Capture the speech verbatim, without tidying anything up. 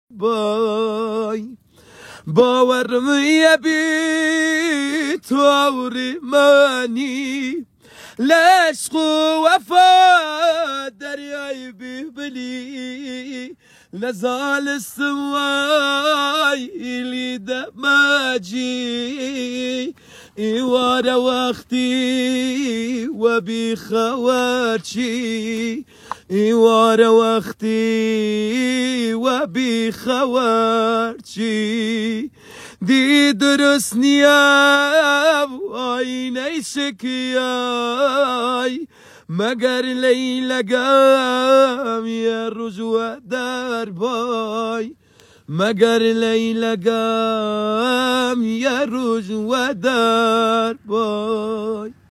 بای باورم بی توری منی لشق و وفا دریای بیبلی نزال سوای لید ماجی ایوار وقتی و بی خوارچی ایوار وقتی و بی خوارچی دی درست نیم آینه شکیای مگر لیلگم یه رجوع در بای مگر لیلگم یه رجوع در بای.